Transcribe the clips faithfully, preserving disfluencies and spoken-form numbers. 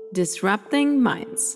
Disrupting Minds.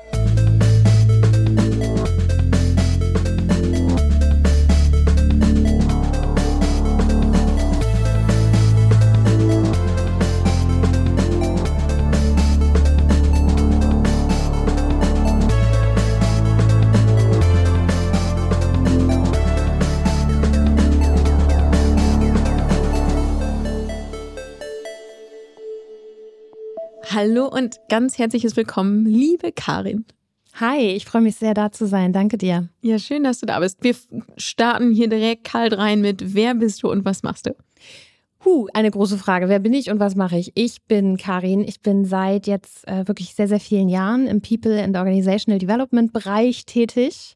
Hallo und ganz herzliches Willkommen, liebe Karin. Hi, ich freue mich sehr, da zu sein. Danke dir. Ja, schön, dass du da bist. Wir starten hier direkt kalt rein mit: Wer bist du und was machst du? Huh, eine große Frage. Wer bin ich und was mache ich? Ich bin Karin. Ich bin seit jetzt äh, wirklich sehr, sehr vielen Jahren im People and Organizational Development Bereich tätig.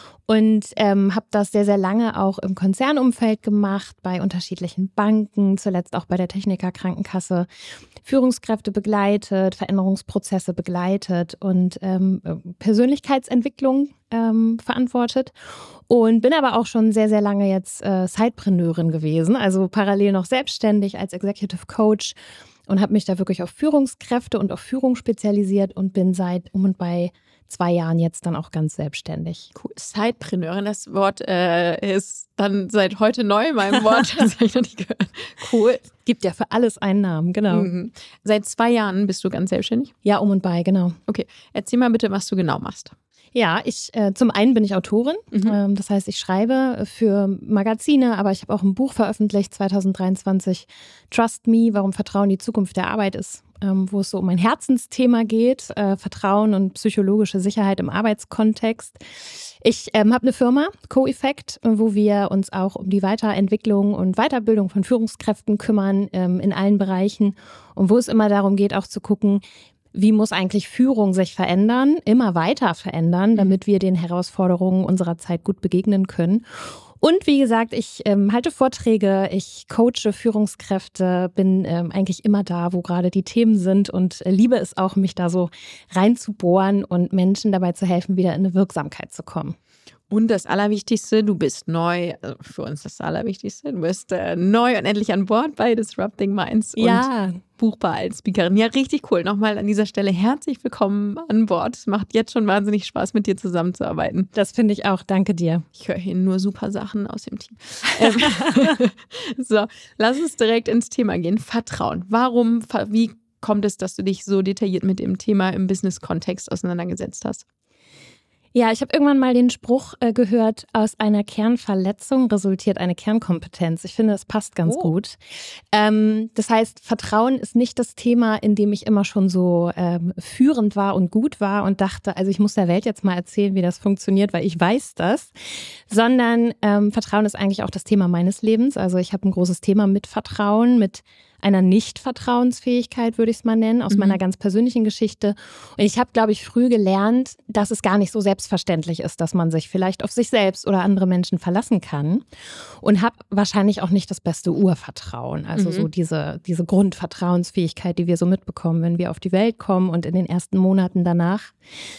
Und ähm, habe das sehr, sehr lange auch im Konzernumfeld gemacht, bei unterschiedlichen Banken, zuletzt auch bei der Techniker Krankenkasse, Führungskräfte begleitet, Veränderungsprozesse begleitet und ähm, Persönlichkeitsentwicklung ähm, verantwortet. Und bin aber auch schon sehr, sehr lange jetzt äh, Sidepreneurin gewesen, also parallel noch selbstständig als Executive Coach und habe mich da wirklich auf Führungskräfte und auf Führung spezialisiert und bin seit um und bei zwei Jahren jetzt dann auch ganz selbstständig. Cool. Sidepreneurin, das Wort äh, ist dann seit heute neu in meinem Wort. Das habe ich noch nicht gehört. Cool. Gibt ja für alles einen Namen, genau. Mhm. Seit zwei Jahren bist du ganz selbstständig? Ja, um und bei, genau. Okay, erzähl mal bitte, was du genau machst. Ja, ich äh, zum einen bin ich Autorin, Mhm. ähm, das heißt, ich schreibe für Magazine, aber ich habe auch ein Buch veröffentlicht zwanzig dreiundzwanzig, Trust Me, warum Vertrauen die Zukunft der Arbeit ist, ähm, wo es so um ein Herzensthema geht, äh, Vertrauen und psychologische Sicherheit im Arbeitskontext. Ich ähm, habe eine Firma, Co-Effect, wo wir uns auch um die Weiterentwicklung und Weiterbildung von Führungskräften kümmern, ähm, in allen Bereichen, und wo es immer darum geht, auch zu gucken, wie muss eigentlich Führung sich verändern, immer weiter verändern, damit wir den Herausforderungen unserer Zeit gut begegnen können. Und wie gesagt, ich ähm, halte Vorträge, ich coache Führungskräfte, bin ähm, eigentlich immer da, wo gerade die Themen sind, und äh, liebe es auch, mich da so reinzubohren und Menschen dabei zu helfen, wieder in eine Wirksamkeit zu kommen. Und das Allerwichtigste, du bist neu, also für uns das Allerwichtigste, du bist äh, neu und endlich an Bord bei Disrupting Minds und Ja. buchbar als Speakerin. Ja, richtig cool. Nochmal an dieser Stelle herzlich willkommen an Bord. Es macht jetzt schon wahnsinnig Spaß, mit dir zusammenzuarbeiten. Das finde ich auch. Danke dir. Ich höre hier nur super Sachen aus dem Team. Ähm, so, lass uns direkt ins Thema gehen. Vertrauen. Warum, wie kommt es, dass du dich so detailliert mit dem Thema im Business-Kontext auseinandergesetzt hast? Ja, ich habe irgendwann mal den Spruch äh, gehört: Aus einer Kernverletzung resultiert eine Kernkompetenz. Ich finde, das passt ganz Oh. gut. Ähm, das heißt, Vertrauen ist nicht das Thema, in dem ich immer schon so ähm, führend war und gut war und dachte, also ich muss der Welt jetzt mal erzählen, wie das funktioniert, weil ich weiß das. Sondern ähm, Vertrauen ist eigentlich auch das Thema meines Lebens. Also ich habe ein großes Thema mit Vertrauen, mit einer Nicht-Vertrauensfähigkeit, würde ich es mal nennen, aus Mhm. meiner ganz persönlichen Geschichte. Und ich habe, glaube ich, früh gelernt, dass es gar nicht so selbstverständlich ist, dass man sich vielleicht auf sich selbst oder andere Menschen verlassen kann, und habe wahrscheinlich auch nicht das beste Urvertrauen. Also Mhm. so diese, diese Grundvertrauensfähigkeit, die wir so mitbekommen, wenn wir auf die Welt kommen und in den ersten Monaten danach.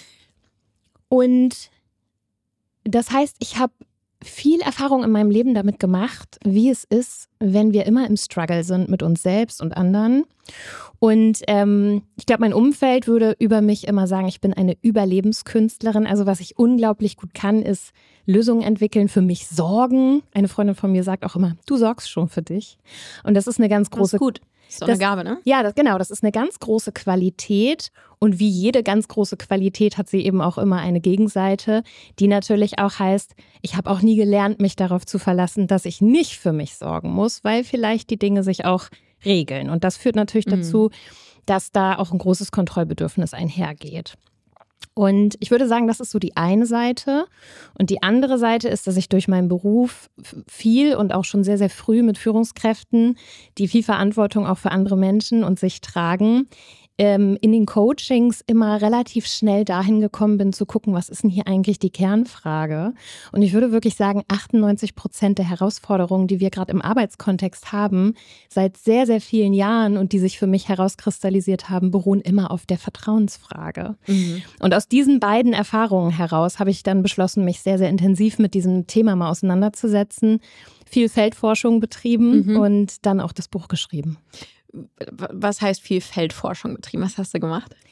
Und das heißt, ich habe viel Erfahrung in meinem Leben damit gemacht, wie es ist, wenn wir immer im Struggle sind mit uns selbst und anderen. Und ähm, ich glaube, mein Umfeld würde über mich immer sagen, ich bin eine Überlebenskünstlerin. Also was ich unglaublich gut kann, ist Lösungen entwickeln, für mich sorgen. Eine Freundin von mir sagt auch immer, du sorgst schon für dich. Und das ist eine ganz Das große... ist gut. Das ist doch Das- eine Gabe, ne? Ja, das, genau, das ist eine ganz große Qualität, und wie jede ganz große Qualität hat sie eben auch immer eine Gegenseite, die natürlich auch heißt, ich habe auch nie gelernt, mich darauf zu verlassen, dass ich nicht für mich sorgen muss, weil vielleicht die Dinge sich auch regeln. Und das führt natürlich Mhm. dazu, dass da auch ein großes Kontrollbedürfnis einhergeht. Und ich würde sagen, das ist so die eine Seite. Und die andere Seite ist, dass ich durch meinen Beruf viel und auch schon sehr, sehr früh mit Führungskräften, die viel Verantwortung auch für andere Menschen und sich tragen, ähm, in den Coachings immer relativ schnell dahin gekommen bin, zu gucken, was ist denn hier eigentlich die Kernfrage? Und ich würde wirklich sagen, achtundneunzig Prozent der Herausforderungen, die wir gerade im Arbeitskontext haben, seit sehr, sehr vielen Jahren und die sich für mich herauskristallisiert haben, beruhen immer auf der Vertrauensfrage. Mhm. Und aus diesen beiden Erfahrungen heraus habe ich dann beschlossen, mich sehr, sehr intensiv mit diesem Thema mal auseinanderzusetzen, viel Feldforschung betrieben Mhm. und dann auch das Buch geschrieben. Was heißt viel Feldforschung betrieben? Was hast du gemacht?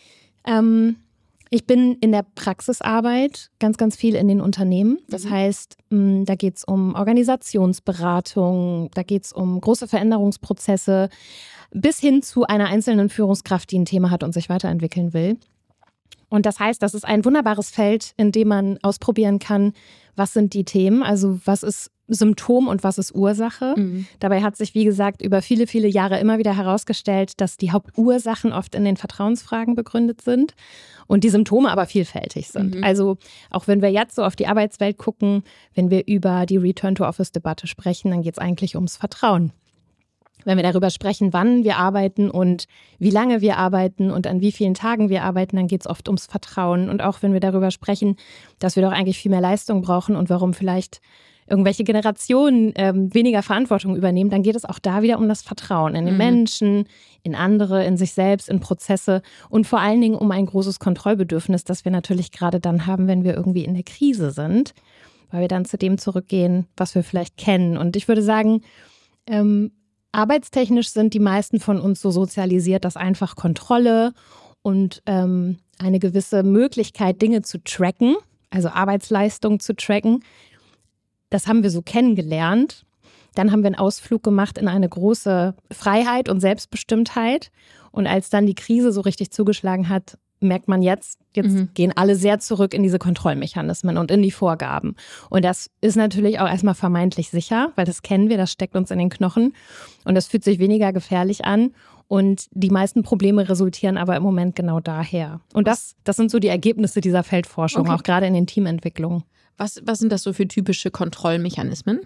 Ähm, ich bin in der Praxisarbeit ganz, ganz viel in den Unternehmen. Das mhm. heißt, mh, da geht es um Organisationsberatung, da geht es um große Veränderungsprozesse bis hin zu einer einzelnen Führungskraft, die ein Thema hat und sich weiterentwickeln will. Und das heißt, das ist ein wunderbares Feld, in dem man ausprobieren kann, was sind die Themen, also was ist Symptom und was ist Ursache. Mhm. Dabei hat sich, wie gesagt, über viele, viele Jahre immer wieder herausgestellt, dass die Hauptursachen oft in den Vertrauensfragen begründet sind und die Symptome aber vielfältig sind. Mhm. Also auch wenn wir jetzt so auf die Arbeitswelt gucken, wenn wir über die Return-to-Office-Debatte sprechen, dann geht es eigentlich ums Vertrauen. Wenn wir darüber sprechen, wann wir arbeiten und wie lange wir arbeiten und an wie vielen Tagen wir arbeiten, dann geht es oft ums Vertrauen. Und auch wenn wir darüber sprechen, dass wir doch eigentlich viel mehr Leistung brauchen und warum vielleicht irgendwelche Generationen ähm, weniger Verantwortung übernehmen, dann geht es auch da wieder um das Vertrauen in den mhm. Menschen, in andere, in sich selbst, in Prozesse und vor allen Dingen um ein großes Kontrollbedürfnis, das wir natürlich gerade dann haben, wenn wir irgendwie in der Krise sind, weil wir dann zu dem zurückgehen, was wir vielleicht kennen. Und ich würde sagen, ähm, arbeitstechnisch sind die meisten von uns so sozialisiert, dass einfach Kontrolle und ähm, eine gewisse Möglichkeit, Dinge zu tracken, also Arbeitsleistung zu tracken, das haben wir so kennengelernt. Dann haben wir einen Ausflug gemacht in eine große Freiheit und Selbstbestimmtheit. Und als dann die Krise so richtig zugeschlagen hat, merkt man jetzt, jetzt mhm. gehen alle sehr zurück in diese Kontrollmechanismen und in die Vorgaben. Und das ist natürlich auch erstmal vermeintlich sicher, weil das kennen wir, das steckt uns in den Knochen. Und das fühlt sich weniger gefährlich an. Und die meisten Probleme resultieren aber im Moment genau daher. Und das, das sind so die Ergebnisse dieser Feldforschung, okay. auch gerade in den Teamentwicklungen. Was, was sind das so für typische Kontrollmechanismen?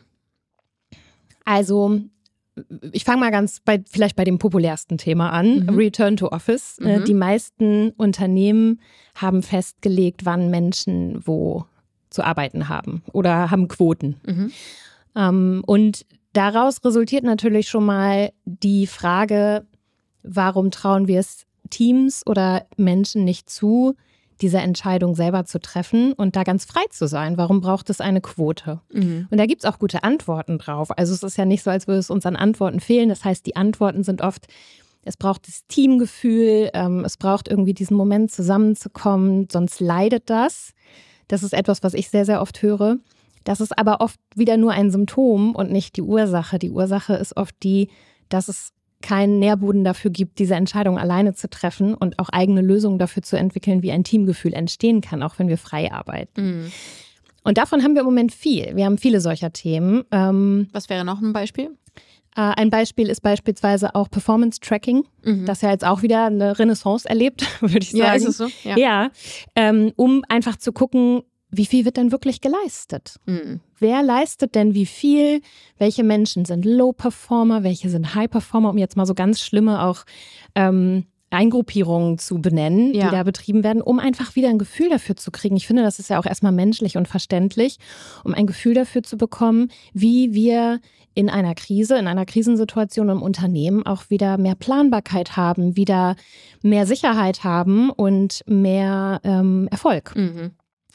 Also ich fange mal ganz bei, vielleicht bei dem populärsten Thema an, mhm. Return to Office. Mhm. Die meisten Unternehmen haben festgelegt, wann Menschen wo zu arbeiten haben oder haben Quoten. Mhm. Ähm, und daraus resultiert natürlich schon mal die Frage, warum trauen wir es Teams oder Menschen nicht zu, diese Entscheidung selber zu treffen und da ganz frei zu sein. Warum braucht es eine Quote? Mhm. Und da gibt es auch gute Antworten drauf. Also es ist ja nicht so, als würde es uns an Antworten fehlen. Das heißt, die Antworten sind oft, es braucht das Teamgefühl, ähm, es braucht irgendwie diesen Moment zusammenzukommen, sonst leidet das. Das ist etwas, was ich sehr, sehr oft höre. Das ist aber oft wieder nur ein Symptom und nicht die Ursache. Die Ursache ist oft die, dass es keinen Nährboden dafür gibt, diese Entscheidung alleine zu treffen und auch eigene Lösungen dafür zu entwickeln, wie ein Teamgefühl entstehen kann, auch wenn wir frei arbeiten. Mhm. Und davon haben wir im Moment viel. Wir haben viele solcher Themen. Ähm, Was wäre noch ein Beispiel? Äh, ein Beispiel ist beispielsweise auch Performance Tracking, mhm. das ja jetzt auch wieder eine Renaissance erlebt, würde ich sagen. Ja, ist es so? Ja, ja ähm, um einfach zu gucken, wie viel wird denn wirklich geleistet? Mhm. Wer leistet denn wie viel? Welche Menschen sind Low-Performer? Welche sind High-Performer? Um jetzt mal so ganz schlimme auch ähm, Eingruppierungen zu benennen, ja. die da betrieben werden, um einfach wieder ein Gefühl dafür zu kriegen. Ich finde, das ist ja auch erstmal menschlich und verständlich, um ein Gefühl dafür zu bekommen, wie wir in einer Krise, in einer Krisensituation im Unternehmen auch wieder mehr Planbarkeit haben, wieder mehr Sicherheit haben und mehr ähm, Erfolg. Mhm.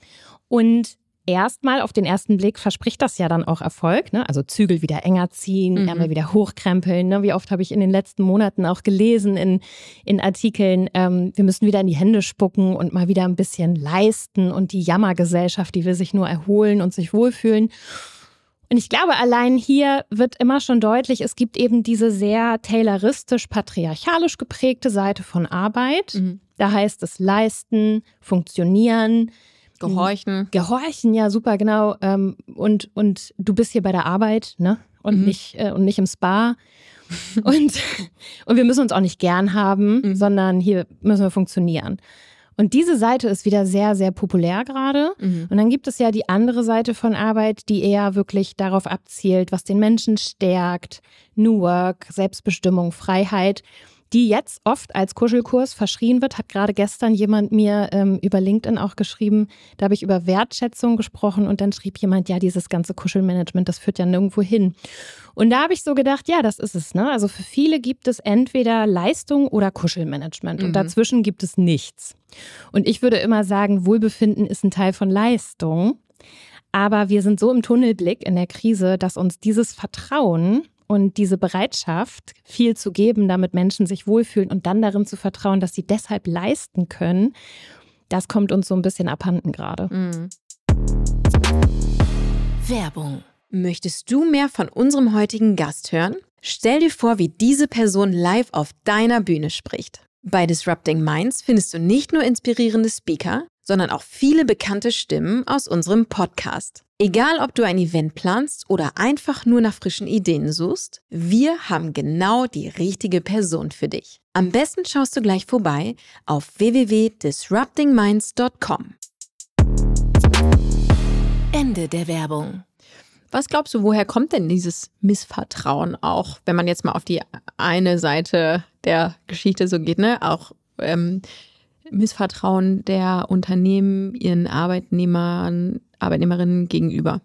Und erstmal auf den ersten Blick verspricht das ja dann auch Erfolg, ne? Also Zügel wieder enger ziehen, mhm. Ärmel wieder hochkrempeln. Ne? Wie oft habe ich in den letzten Monaten auch gelesen in, in Artikeln, ähm, wir müssen wieder in die Hände spucken und mal wieder ein bisschen leisten und die Jammergesellschaft, die will sich nur erholen und sich wohlfühlen. Und ich glaube, allein hier wird immer schon deutlich, es gibt eben diese sehr tayloristisch, patriarchalisch geprägte Seite von Arbeit. Mhm. Da heißt es leisten, funktionieren, Gehorchen. Gehorchen, ja, super, genau. Und, und du bist hier bei der Arbeit, ne? Und, mhm. nicht, äh, und nicht im Spa. und, und wir müssen uns auch nicht gern haben, mhm. sondern hier müssen wir funktionieren. Und diese Seite ist wieder sehr, sehr populär gerade. Mhm. Und dann gibt es ja die andere Seite von Arbeit, die eher wirklich darauf abzielt, was den Menschen stärkt. New Work, Selbstbestimmung, Freiheit, die jetzt oft als Kuschelkurs verschrien wird, hat gerade gestern jemand mir ähm, über LinkedIn auch geschrieben, da habe ich über Wertschätzung gesprochen und dann schrieb jemand, ja, dieses ganze Kuschelmanagement, das führt ja nirgendwo hin. Und da habe ich so gedacht, ja, das ist es, ne? Also für viele gibt es entweder Leistung oder Kuschelmanagement mhm. und dazwischen gibt es nichts. Und ich würde immer sagen, Wohlbefinden ist ein Teil von Leistung. Aber wir sind so im Tunnelblick in der Krise, dass uns dieses Vertrauen Und diese Bereitschaft, viel zu geben, damit Menschen sich wohlfühlen und dann darin zu vertrauen, dass sie deshalb leisten können, das kommt uns so ein bisschen abhanden gerade. Mhm. Werbung. Möchtest du mehr von unserem heutigen Gast hören? Stell dir vor, wie diese Person live auf deiner Bühne spricht. Bei Disrupting Minds findest du nicht nur inspirierende Speaker, sondern auch viele bekannte Stimmen aus unserem Podcast. Egal, ob du ein Event planst oder einfach nur nach frischen Ideen suchst, wir haben genau die richtige Person für dich. Am besten schaust du gleich vorbei auf w w w punkt disrupting minds punkt com. Ende der Werbung. Was glaubst du, woher kommt denn dieses Missvertrauen auch, wenn man jetzt mal auf die eine Seite der Geschichte so geht, ne? Auch ähm, Missvertrauen der Unternehmen ihren Arbeitnehmern, Arbeitnehmerinnen gegenüber.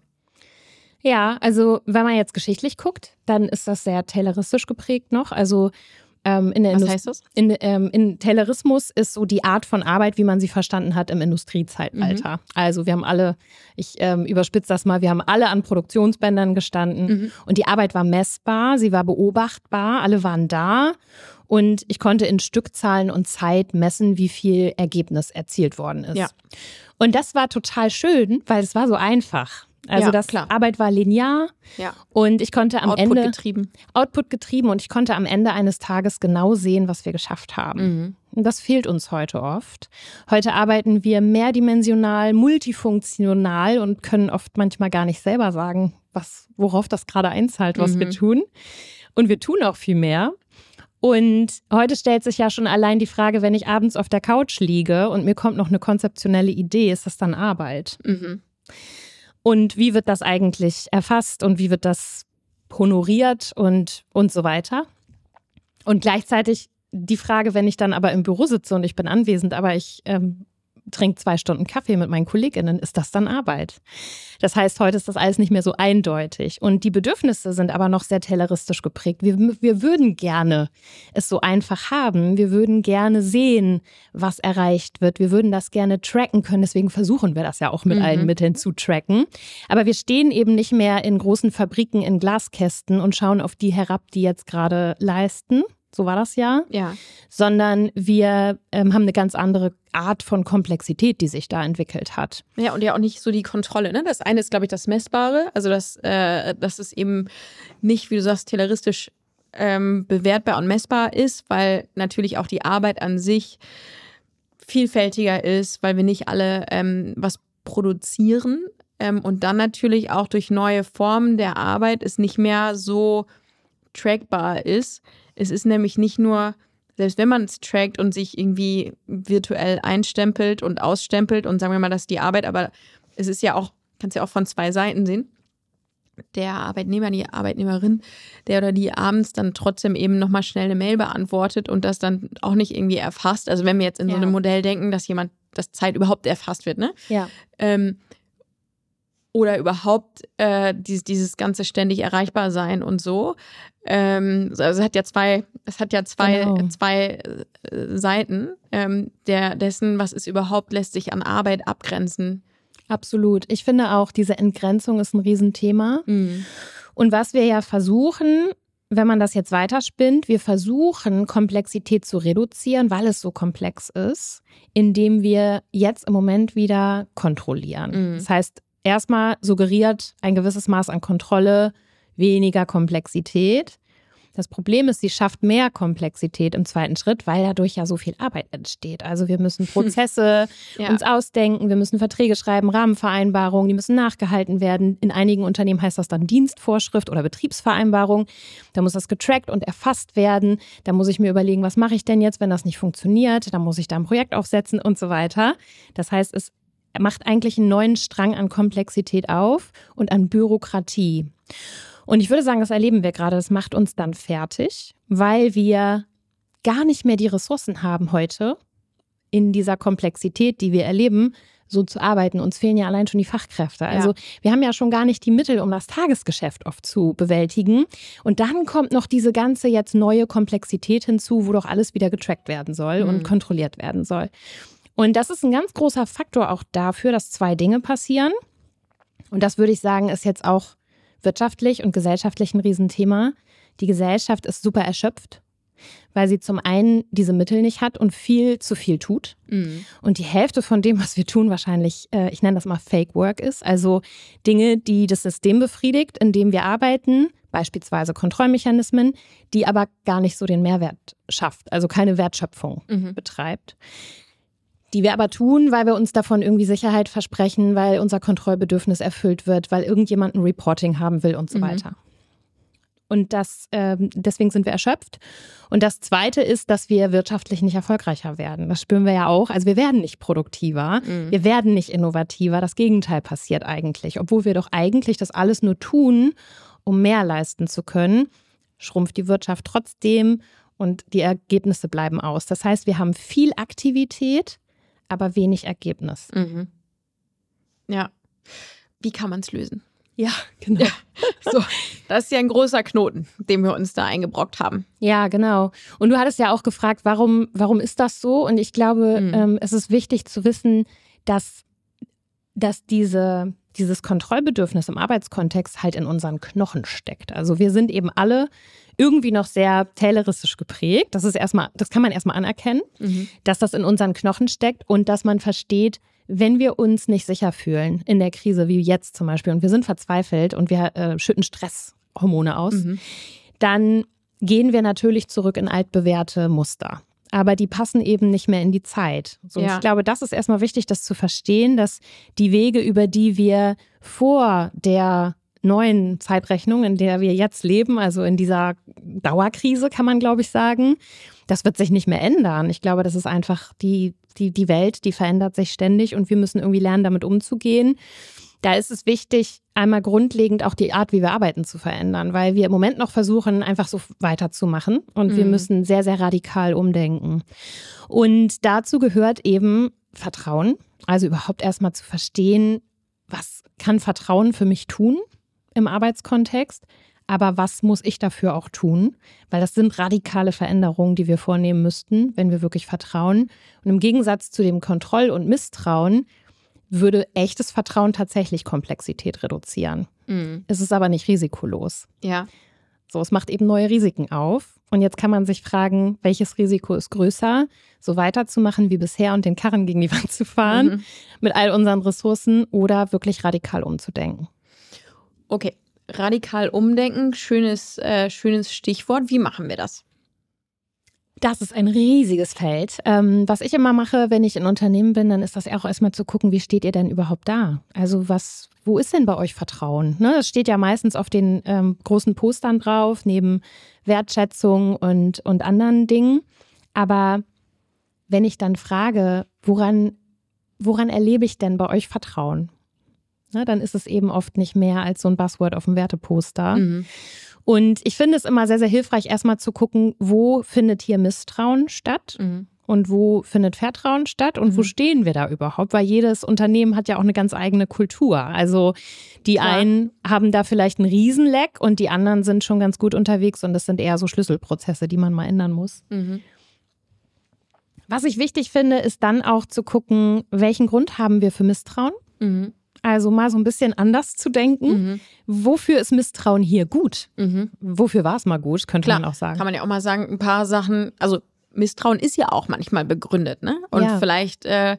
Ja, also wenn man jetzt geschichtlich guckt, dann ist das sehr tayloristisch geprägt noch. Also ähm, in der Was Indust- heißt das? In, ähm, in Taylorismus ist so die Art von Arbeit, wie man sie verstanden hat im Industriezeitalter. Mhm. Also wir haben alle, ich ähm, überspitze das mal, wir haben alle an Produktionsbändern gestanden mhm. und die Arbeit war messbar, sie war beobachtbar, alle waren da. Und ich konnte in Stückzahlen und Zeit messen, wie viel Ergebnis erzielt worden ist. Ja. Und das war total schön, weil es war so einfach. Also ja, das klar. Arbeit war linear ja. und ich konnte am Output Ende getrieben. Output getrieben und ich konnte am Ende eines Tages genau sehen, was wir geschafft haben. Mhm. Und das fehlt uns heute oft. Heute arbeiten wir mehrdimensional, multifunktional und können oft manchmal gar nicht selber sagen, was, worauf das gerade einzahlt, was mhm. wir tun. Und wir tun auch viel mehr. Und heute stellt sich ja schon allein die Frage, wenn ich abends auf der Couch liege und mir kommt noch eine konzeptionelle Idee, ist das dann Arbeit? Mhm. Und wie wird das eigentlich erfasst und wie wird das honoriert und, und so weiter? Und gleichzeitig die Frage, wenn ich dann aber im Büro sitze und ich bin anwesend, aber ich ähm, trinke zwei Stunden Kaffee mit meinen KollegInnen, ist das dann Arbeit? Das heißt, heute ist das alles nicht mehr so eindeutig. Und die Bedürfnisse sind aber noch sehr tayloristisch geprägt. Wir, wir würden gerne es so einfach haben. Wir würden gerne sehen, was erreicht wird. Wir würden das gerne tracken können. Deswegen versuchen wir das ja auch mit mhm. allen Mitteln zu tracken. Aber wir stehen eben nicht mehr in großen Fabriken, in Glaskästen und schauen auf die herab, die jetzt gerade leisten. So war das ja. Ja. Sondern wir ähm, haben eine ganz andere Art von Komplexität, die sich da entwickelt hat. Ja, und ja auch nicht so die Kontrolle. Ne? Das eine ist, glaube ich, das Messbare. Also, das, äh, dass es eben nicht, wie du sagst, tayloristisch ähm, bewertbar und messbar ist, weil natürlich auch die Arbeit an sich vielfältiger ist, weil wir nicht alle ähm, was produzieren. Ähm, und dann natürlich auch durch neue Formen der Arbeit es nicht mehr so trackbar ist. Es ist nämlich nicht nur, selbst wenn man es trackt und sich irgendwie virtuell einstempelt und ausstempelt und sagen wir mal, das ist die Arbeit, aber es ist ja auch, kannst ja auch von zwei Seiten sehen. Der Arbeitnehmer, die Arbeitnehmerin, der oder die abends dann trotzdem eben nochmal schnell eine Mail beantwortet und das dann auch nicht irgendwie erfasst. Also wenn wir jetzt in ja. so einem Modell denken, dass jemand, dass Zeit überhaupt erfasst wird, ne? Ja. Ähm, oder überhaupt äh, dieses, dieses ganze ständig erreichbar sein und so. Ähm, also es hat ja zwei, es hat ja zwei, genau. zwei äh, Seiten ähm, der, dessen, was ist überhaupt, lässt sich an Arbeit abgrenzen. Absolut. Ich finde auch, diese Entgrenzung ist ein Riesenthema. Mhm. Und was wir ja versuchen, wenn man das jetzt weiterspinnt, wir versuchen, Komplexität zu reduzieren, weil es so komplex ist, indem wir jetzt im Moment wieder kontrollieren. Mhm. Das heißt, erstmal suggeriert ein gewisses Maß an Kontrolle weniger Komplexität. Das Problem ist, sie schafft mehr Komplexität im zweiten Schritt, weil dadurch ja so viel Arbeit entsteht. Also wir müssen Prozesse ja. uns ausdenken, wir müssen Verträge schreiben, Rahmenvereinbarungen, die müssen nachgehalten werden. In einigen Unternehmen heißt das dann Dienstvorschrift oder Betriebsvereinbarung. Da muss das getrackt und erfasst werden. Da muss ich mir überlegen, was mache ich denn jetzt, wenn das nicht funktioniert? Da muss ich da ein Projekt aufsetzen und so weiter. Das heißt, es macht eigentlich einen neuen Strang an Komplexität auf und an Bürokratie. Und ich würde sagen, das erleben wir gerade, das macht uns dann fertig, weil wir gar nicht mehr die Ressourcen haben heute in dieser Komplexität, die wir erleben, so zu arbeiten. Uns fehlen ja allein schon die Fachkräfte. Also ja. wir haben ja schon gar nicht die Mittel, um das Tagesgeschäft oft zu bewältigen. Und dann kommt noch diese ganze jetzt neue Komplexität hinzu, wo doch alles wieder getrackt werden soll mhm. und kontrolliert werden soll. Und das ist ein ganz großer Faktor auch dafür, dass zwei Dinge passieren. Und das würde ich sagen, ist jetzt auch wirtschaftlich und gesellschaftlich ein Riesenthema. die Gesellschaft ist super erschöpft, weil sie zum einen diese Mittel nicht hat und viel zu viel tut. Mhm. Und die Hälfte von dem, was wir tun, wahrscheinlich, äh, ich nenne das mal Fake Work ist. Also Dinge, die das System befriedigt, in dem wir arbeiten, beispielsweise Kontrollmechanismen, die aber gar nicht so den Mehrwert schafft, also keine Wertschöpfung mhm. betreibt. Die wir aber tun, weil wir uns davon irgendwie Sicherheit versprechen, weil unser Kontrollbedürfnis erfüllt wird, weil irgendjemand ein Reporting haben will und so mhm. weiter. Und das, äh, deswegen sind wir erschöpft. Und das Zweite ist, dass wir wirtschaftlich nicht erfolgreicher werden. Das spüren wir ja auch. Also wir werden nicht produktiver, mhm. wir werden nicht innovativer. Das Gegenteil passiert eigentlich. Obwohl wir doch eigentlich das alles nur tun, um mehr leisten zu können, schrumpft die Wirtschaft trotzdem und die Ergebnisse bleiben aus. Das heißt, wir haben viel Aktivität, aber wenig Ergebnis. Mhm. Ja. Wie kann man es lösen? Ja, genau. Ja. So, das ist ja ein großer Knoten, den wir uns da eingebrockt haben. Ja, genau. Und du hattest ja auch gefragt, warum, warum ist das so? Und ich glaube, mhm. ähm, es ist wichtig zu wissen, dass, dass diese, dieses Kontrollbedürfnis im Arbeitskontext halt in unseren Knochen steckt. Also wir sind eben alle irgendwie noch sehr tayloristisch geprägt. Das ist erstmal, das kann man erstmal anerkennen, mhm. dass das in unseren Knochen steckt und dass man versteht, wenn wir uns nicht sicher fühlen in der Krise, wie jetzt zum Beispiel, und wir sind verzweifelt und wir äh, schütten Stresshormone aus, mhm. dann gehen wir natürlich zurück in altbewährte Muster. Aber die passen eben nicht mehr in die Zeit. So, ja. Ich glaube, das ist erstmal wichtig, das zu verstehen, dass die Wege, über die wir vor der neuen Zeitrechnung, in der wir jetzt leben, also in dieser Dauerkrise, kann man, glaube ich, sagen, das wird sich nicht mehr ändern. Ich glaube, das ist einfach die, die, die Welt, die verändert sich ständig und wir müssen irgendwie lernen, damit umzugehen. Da ist es wichtig, einmal grundlegend auch die Art, wie wir arbeiten, zu verändern, weil wir im Moment noch versuchen, einfach so weiterzumachen und mhm. wir müssen sehr, sehr radikal umdenken. Und dazu gehört eben Vertrauen, also überhaupt erstmal zu verstehen, was kann Vertrauen für mich tun im Arbeitskontext, aber was muss ich dafür auch tun? Weil das sind radikale Veränderungen, die wir vornehmen müssten, wenn wir wirklich vertrauen. Und im Gegensatz zu dem Kontroll- und Misstrauen würde echtes Vertrauen tatsächlich Komplexität reduzieren. Mhm. Es ist aber nicht risikolos. Ja. So, es macht eben neue Risiken auf. Und jetzt kann man sich fragen, welches Risiko ist größer, so weiterzumachen wie bisher und den Karren gegen die Wand zu fahren mhm. mit all unseren Ressourcen oder wirklich radikal umzudenken. Okay, radikal umdenken, schönes, äh, schönes Stichwort. Wie machen wir das? Das ist ein riesiges Feld. Ähm, was ich immer mache, wenn ich in Unternehmen bin, dann ist das auch erstmal zu gucken, wie steht ihr denn überhaupt da? Also was, wo ist denn bei euch Vertrauen? Ne, das steht ja meistens auf den ähm, großen Postern drauf, neben Wertschätzung und, und anderen Dingen. Aber wenn ich dann frage, woran, woran erlebe ich denn bei euch Vertrauen? Ne, dann ist es eben oft nicht mehr als so ein Buzzword auf dem Werteposter. Mhm. Und ich finde es immer sehr, sehr hilfreich, erstmal zu gucken, wo findet hier Misstrauen statt mhm. und wo findet Vertrauen statt und mhm. wo stehen wir da überhaupt? Weil jedes Unternehmen hat ja auch eine ganz eigene Kultur. Also die Klar. einen haben da vielleicht einen Riesenleck und die anderen sind schon ganz gut unterwegs und das sind eher so Schlüsselprozesse, die man mal ändern muss. Mhm. Was ich wichtig finde, ist dann auch zu gucken, welchen Grund haben wir für Misstrauen? Mhm. Also mal so ein bisschen anders zu denken. Mhm. Wofür ist Misstrauen hier gut? Mhm. Wofür war es mal gut, könnte Klar, man auch sagen. Kann man ja auch mal sagen, ein paar Sachen, also Misstrauen ist ja auch manchmal begründet, ne? Und ja. vielleicht äh,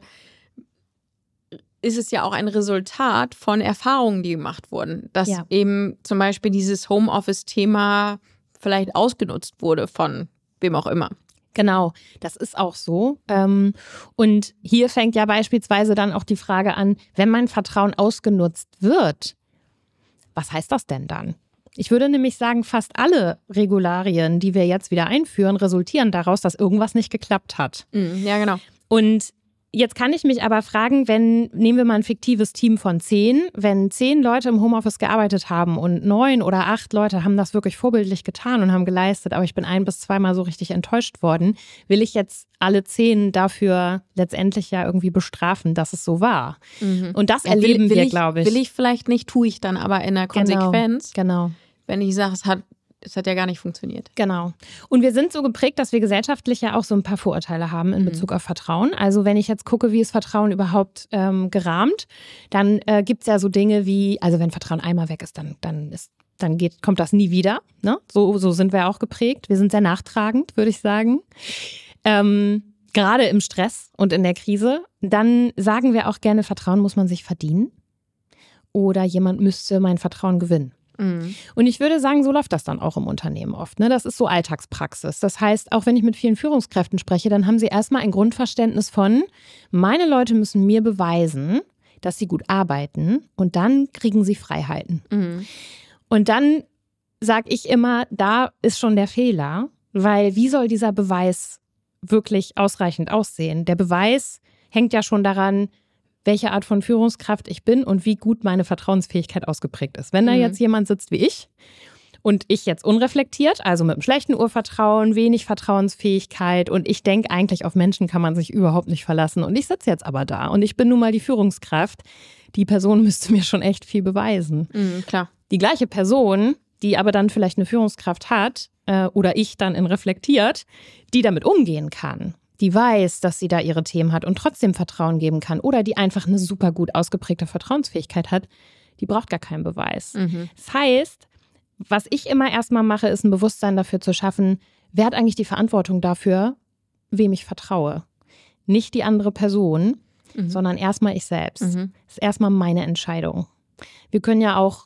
ist es ja auch ein Resultat von Erfahrungen, die gemacht wurden. Dass ja. eben zum Beispiel dieses Homeoffice-Thema vielleicht ausgenutzt wurde von wem auch immer. Genau, das ist auch so. Und hier fängt ja beispielsweise dann auch die Frage an, wenn mein Vertrauen ausgenutzt wird, was heißt das denn dann? Ich würde nämlich sagen, fast alle Regularien, die wir jetzt wieder einführen, resultieren daraus, dass irgendwas nicht geklappt hat. Ja, genau. Und jetzt kann ich mich aber fragen, wenn, nehmen wir mal ein fiktives Team von zehn, wenn zehn Leute im Homeoffice gearbeitet haben und neun oder acht Leute haben das wirklich vorbildlich getan und haben geleistet, aber ich bin ein- bis zweimal so richtig enttäuscht worden, will ich jetzt alle zehn dafür letztendlich ja irgendwie bestrafen, dass es so war. Mhm. Und das ja, erleben will, will wir, glaube ich. Will ich vielleicht nicht, tue ich dann aber in der Konsequenz. Genau, genau. Wenn ich sage, es hat Es hat ja gar nicht funktioniert. Genau. Und wir sind so geprägt, dass wir gesellschaftlich ja auch so ein paar Vorurteile haben in Bezug auf Vertrauen. Also wenn ich jetzt gucke, wie ist Vertrauen überhaupt ähm, gerahmt, dann äh, gibt es ja so Dinge wie, also wenn Vertrauen einmal weg ist, dann, dann ist dann geht, kommt das nie wieder. Ne? So, so sind wir auch geprägt. Wir sind sehr nachtragend, würde ich sagen. Ähm, gerade im Stress und in der Krise. Dann sagen wir auch gerne, Vertrauen muss man sich verdienen. Oder jemand müsste mein Vertrauen gewinnen. Mhm. Und ich würde sagen, so läuft das dann auch im Unternehmen oft. Ne? Das ist so Alltagspraxis. Das heißt, auch wenn ich mit vielen Führungskräften spreche, dann haben sie erstmal ein Grundverständnis von, meine Leute müssen mir beweisen, dass sie gut arbeiten und dann kriegen sie Freiheiten. Mhm. Und dann sage ich immer, da ist schon der Fehler, weil wie soll dieser Beweis wirklich ausreichend aussehen? Der Beweis hängt ja schon daran, welche Art von Führungskraft ich bin und wie gut meine Vertrauensfähigkeit ausgeprägt ist. Wenn da jetzt jemand sitzt wie ich und ich jetzt unreflektiert, also mit einem schlechten Urvertrauen, wenig Vertrauensfähigkeit und ich denke eigentlich, auf Menschen kann man sich überhaupt nicht verlassen und ich sitze jetzt aber da und ich bin nun mal die Führungskraft, die Person müsste mir schon echt viel beweisen. Mhm, klar. Die gleiche Person, die aber dann vielleicht eine Führungskraft hat äh, oder ich dann in reflektiert, die damit umgehen kann, die weiß, dass sie da ihre Themen hat und trotzdem Vertrauen geben kann oder die einfach eine super gut ausgeprägte Vertrauensfähigkeit hat, die braucht gar keinen Beweis. Mhm. Das heißt, was ich immer erstmal mache, ist ein Bewusstsein dafür zu schaffen, wer hat eigentlich die Verantwortung dafür, wem ich vertraue. Nicht die andere Person, mhm. sondern erstmal ich selbst. Mhm. Das ist erstmal meine Entscheidung. Wir können ja auch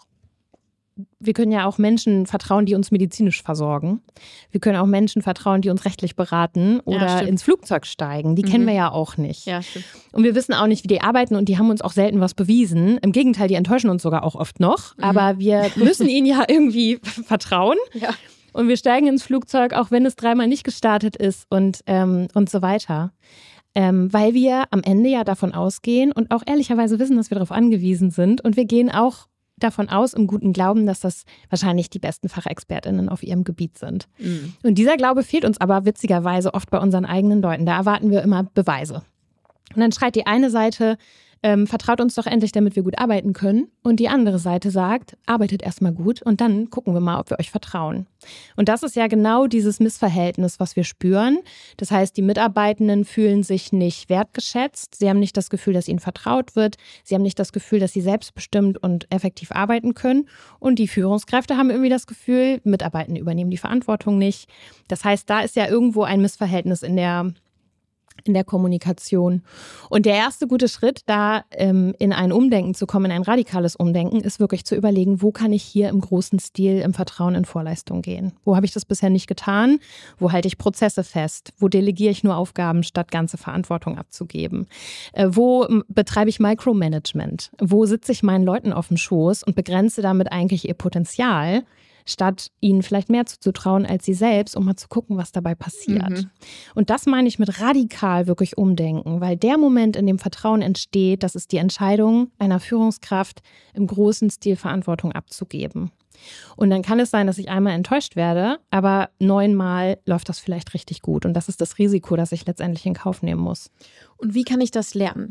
Wir können ja auch Menschen vertrauen, die uns medizinisch versorgen. Wir können auch Menschen vertrauen, die uns rechtlich beraten oder ja, ins Flugzeug steigen. Die mhm. kennen wir ja auch nicht. Ja, stimmt. Und wir wissen auch nicht, wie die arbeiten und die haben uns auch selten was bewiesen. Im Gegenteil, die enttäuschen uns sogar auch oft noch. Mhm. Aber wir müssen ihnen ja irgendwie vertrauen. Ja. Und wir steigen ins Flugzeug, auch wenn es dreimal nicht gestartet ist und, ähm, und so weiter. Ähm, weil wir am Ende ja davon ausgehen und auch ehrlicherweise wissen, dass wir darauf angewiesen sind. Und wir gehen auch davon aus, im guten Glauben, dass das wahrscheinlich die besten FachexpertInnen auf ihrem Gebiet sind. Mhm. Und dieser Glaube fehlt uns aber witzigerweise oft bei unseren eigenen Leuten. Da erwarten wir immer Beweise. Und dann schreit die eine Seite, ähm, vertraut uns doch endlich, damit wir gut arbeiten können. Und die andere Seite sagt, arbeitet erstmal gut und dann gucken wir mal, ob wir euch vertrauen. Und das ist ja genau dieses Missverhältnis, was wir spüren. Das heißt, die Mitarbeitenden fühlen sich nicht wertgeschätzt. Sie haben nicht das Gefühl, dass ihnen vertraut wird. Sie haben nicht das Gefühl, dass sie selbstbestimmt und effektiv arbeiten können. Und die Führungskräfte haben irgendwie das Gefühl, Mitarbeitende übernehmen die Verantwortung nicht. Das heißt, da ist ja irgendwo ein Missverhältnis in der in der Kommunikation. Und der erste gute Schritt, da ähm, in ein Umdenken zu kommen, in ein radikales Umdenken, ist wirklich zu überlegen, wo kann ich hier im großen Stil im Vertrauen in Vorleistung gehen? Wo habe ich das bisher nicht getan? Wo halte ich Prozesse fest? Wo delegiere ich nur Aufgaben, statt ganze Verantwortung abzugeben? Äh, wo m- betreibe ich Micromanagement? Wo sitze ich meinen Leuten auf dem Schoß und begrenze damit eigentlich ihr Potenzial, statt ihnen vielleicht mehr zuzutrauen als sie selbst, um mal zu gucken, was dabei passiert. Mhm. Und das meine ich mit radikal wirklich umdenken, weil der Moment, in dem Vertrauen entsteht, das ist die Entscheidung einer Führungskraft, im großen Stil Verantwortung abzugeben. Und dann kann es sein, dass ich einmal enttäuscht werde, aber neunmal läuft das vielleicht richtig gut. Und das ist das Risiko, das ich letztendlich in Kauf nehmen muss. Und wie kann ich das lernen?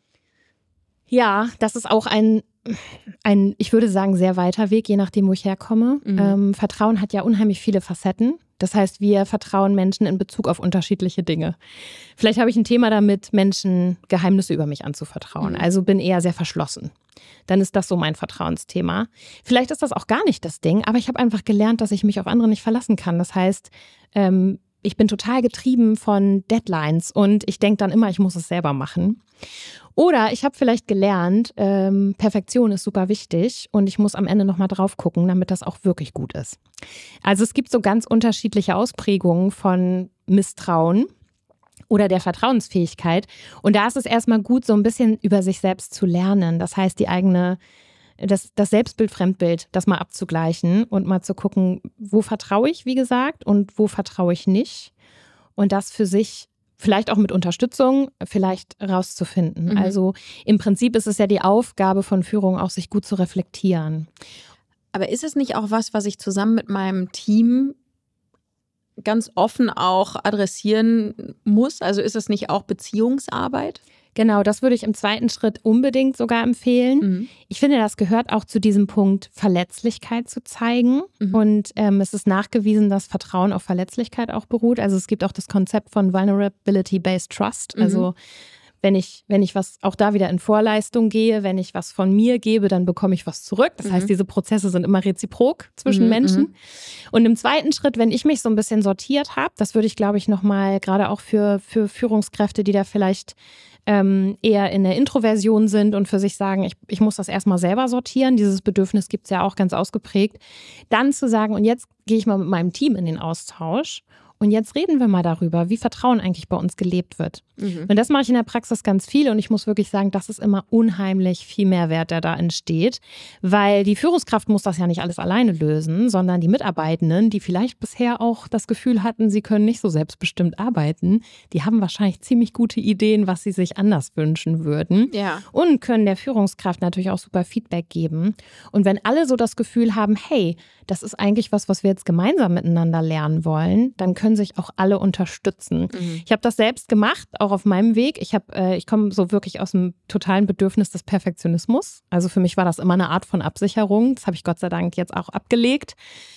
Ja, das ist auch ein, ein, ich würde sagen, sehr weiter Weg, je nachdem, wo ich herkomme. Mhm. Ähm, Vertrauen hat ja unheimlich viele Facetten. Das heißt, wir vertrauen Menschen in Bezug auf unterschiedliche Dinge. Vielleicht habe ich ein Thema damit, Menschen Geheimnisse über mich anzuvertrauen. Mhm. Also bin eher sehr verschlossen. Dann ist das so mein Vertrauensthema. Vielleicht ist das auch gar nicht das Ding, aber ich habe einfach gelernt, dass ich mich auf andere nicht verlassen kann. Das heißt, ähm, ich bin total getrieben von Deadlines und ich denke dann immer, ich muss es selber machen. Oder ich habe vielleicht gelernt, ähm, Perfektion ist super wichtig und ich muss am Ende nochmal drauf gucken, damit das auch wirklich gut ist. Also es gibt so ganz unterschiedliche Ausprägungen von Misstrauen oder der Vertrauensfähigkeit. Und da ist es erstmal gut, so ein bisschen über sich selbst zu lernen. Das heißt, die eigene, das, das Selbstbild, Fremdbild, das mal abzugleichen und mal zu gucken, wo vertraue ich, wie gesagt, und wo vertraue ich nicht. Und das für sich vielleicht auch mit Unterstützung vielleicht rauszufinden. Mhm. Also im Prinzip ist es ja die Aufgabe von Führung, auch sich gut zu reflektieren. Aber ist es nicht auch was, was ich zusammen mit meinem Team ganz offen auch adressieren muss? Also ist es nicht auch Beziehungsarbeit? Genau, das würde ich im zweiten Schritt unbedingt sogar empfehlen. Mhm. Ich finde, das gehört auch zu diesem Punkt, Verletzlichkeit zu zeigen. Mhm. Und ähm, es ist nachgewiesen, dass Vertrauen auf Verletzlichkeit auch beruht. Also es gibt auch das Konzept von Vulnerability-Based Trust. Mhm. Also Wenn ich, wenn ich was auch da wieder in Vorleistung gehe, wenn ich was von mir gebe, dann bekomme ich was zurück. Das mhm. heißt, diese Prozesse sind immer reziprok zwischen mhm, Menschen. Mhm. Und im zweiten Schritt, wenn ich mich so ein bisschen sortiert habe, das würde ich, glaube ich, nochmal gerade auch für, für Führungskräfte, die da vielleicht ähm, eher in der Introversion sind und für sich sagen, ich, ich muss das erstmal selber sortieren. Dieses Bedürfnis gibt es ja auch ganz ausgeprägt. Dann zu sagen, und jetzt gehe ich mal mit meinem Team in den Austausch. Und jetzt reden wir mal darüber, wie Vertrauen eigentlich bei uns gelebt wird. Mhm. Und das mache ich in der Praxis ganz viel und ich muss wirklich sagen, das ist immer unheimlich viel Mehrwert, der da entsteht, weil die Führungskraft muss das ja nicht alles alleine lösen, sondern die Mitarbeitenden, die vielleicht bisher auch das Gefühl hatten, sie können nicht so selbstbestimmt arbeiten, die haben wahrscheinlich ziemlich gute Ideen, was sie sich anders wünschen würden ja. und können der Führungskraft natürlich auch super Feedback geben. Und wenn alle so das Gefühl haben, hey, das ist eigentlich was, was wir jetzt gemeinsam miteinander lernen wollen, dann können sich auch alle unterstützen. Mhm. Ich habe das selbst gemacht, auch auf meinem Weg. Ich, hab, äh, ich komme so wirklich aus dem totalen Bedürfnis des Perfektionismus. Also für mich war das immer eine Art von Absicherung. Das habe ich Gott sei Dank jetzt auch abgelegt.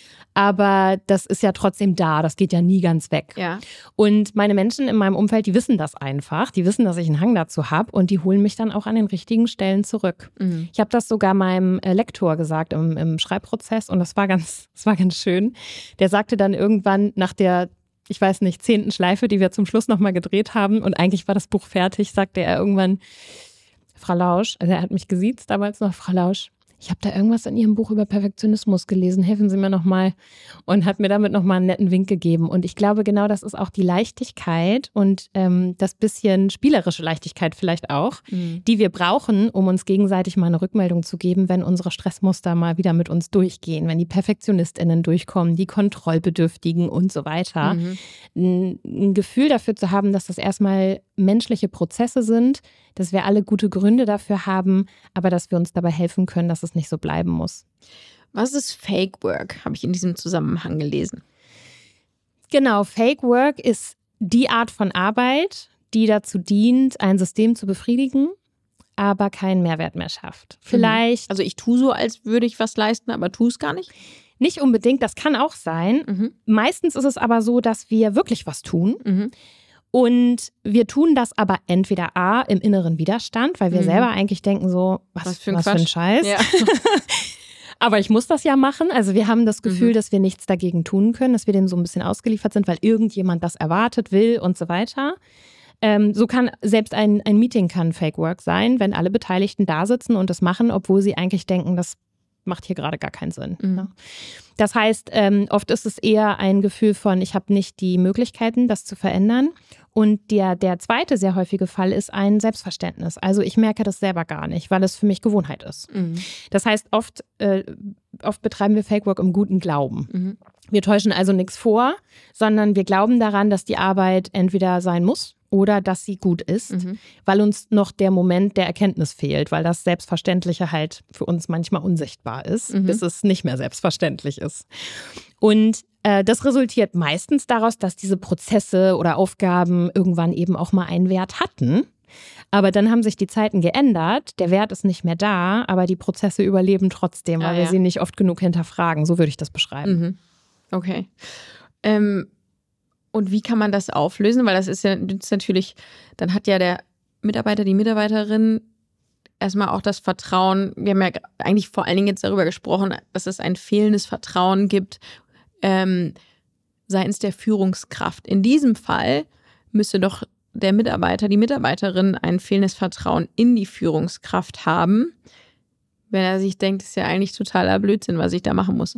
Aber das ist ja trotzdem da, das geht ja nie ganz weg. Ja. Und meine Menschen in meinem Umfeld, die wissen das einfach, die wissen, dass ich einen Hang dazu habe und die holen mich dann auch an den richtigen Stellen zurück. Mhm. Ich habe das sogar meinem Lektor gesagt im, im Schreibprozess und das war ganz, das war ganz schön. Der sagte dann irgendwann nach der, ich weiß nicht, zehnten Schleife, die wir zum Schluss nochmal gedreht haben und eigentlich war das Buch fertig, sagte er irgendwann, Frau Lausch, also er hat mich gesiezt damals noch, Frau Lausch, ich habe da irgendwas in Ihrem Buch über Perfektionismus gelesen, helfen Sie mir nochmal, und hat mir damit nochmal einen netten Wink gegeben. Und ich glaube, genau das ist auch die Leichtigkeit und ähm, das bisschen spielerische Leichtigkeit vielleicht auch, mhm. die wir brauchen, um uns gegenseitig mal eine Rückmeldung zu geben, wenn unsere Stressmuster mal wieder mit uns durchgehen, wenn die PerfektionistInnen durchkommen, die Kontrollbedürftigen und so weiter. Mhm. Ein, ein Gefühl dafür zu haben, dass das erstmal menschliche Prozesse sind, dass wir alle gute Gründe dafür haben, aber dass wir uns dabei helfen können, dass es nicht so bleiben muss. Was ist Fake Work? Habe ich in diesem Zusammenhang gelesen. Genau, Fake Work ist die Art von Arbeit, die dazu dient, ein System zu befriedigen, aber keinen Mehrwert mehr schafft. Vielleicht. Also ich tue so, als würde ich was leisten, aber tue es gar nicht? Nicht unbedingt, das kann auch sein. Mhm. Meistens ist es aber so, dass wir wirklich was tun. Mhm. Und wir tun das aber entweder A, im inneren Widerstand, weil wir mhm. selber eigentlich denken so, was, was, für, ein was für ein Scheiß. Ja. Aber ich muss das ja machen. Also wir haben das Gefühl, mhm. dass wir nichts dagegen tun können, dass wir dem so ein bisschen ausgeliefert sind, weil irgendjemand das erwartet, will und so weiter. Ähm, so kann selbst ein, ein Meeting kann Fake Work sein, wenn alle Beteiligten da sitzen und das machen, obwohl sie eigentlich denken, das macht hier gerade gar keinen Sinn. Mhm. Ne? Das heißt, ähm, oft ist es eher ein Gefühl von, ich habe nicht die Möglichkeiten, das zu verändern. Und der, der zweite sehr häufige Fall ist ein Selbstverständnis. Also ich merke das selber gar nicht, weil es für mich Gewohnheit ist. Mhm. Das heißt, oft, äh, oft betreiben wir Fake Work im guten Glauben. Mhm. Wir täuschen also nichts vor, sondern wir glauben daran, dass die Arbeit entweder sein muss oder dass sie gut ist, mhm. weil uns noch der Moment der Erkenntnis fehlt, weil das Selbstverständliche halt für uns manchmal unsichtbar ist, mhm. bis es nicht mehr selbstverständlich ist. Und äh, das resultiert meistens daraus, dass diese Prozesse oder Aufgaben irgendwann eben auch mal einen Wert hatten. Aber dann haben sich die Zeiten geändert, der Wert ist nicht mehr da, aber die Prozesse überleben trotzdem, weil ah, ja. wir sie nicht oft genug hinterfragen. So würde ich das beschreiben. Mhm. Okay. Ähm Und wie kann man das auflösen? Weil das ist ja das ist natürlich, dann hat ja der Mitarbeiter, die Mitarbeiterin erstmal auch das Vertrauen. Wir haben ja eigentlich vor allen Dingen jetzt darüber gesprochen, dass es ein fehlendes Vertrauen gibt ähm, seitens der Führungskraft. In diesem Fall müsste doch der Mitarbeiter, die Mitarbeiterin ein fehlendes Vertrauen in die Führungskraft haben, wenn er sich denkt, das ist ja eigentlich totaler Blödsinn, was ich da machen muss.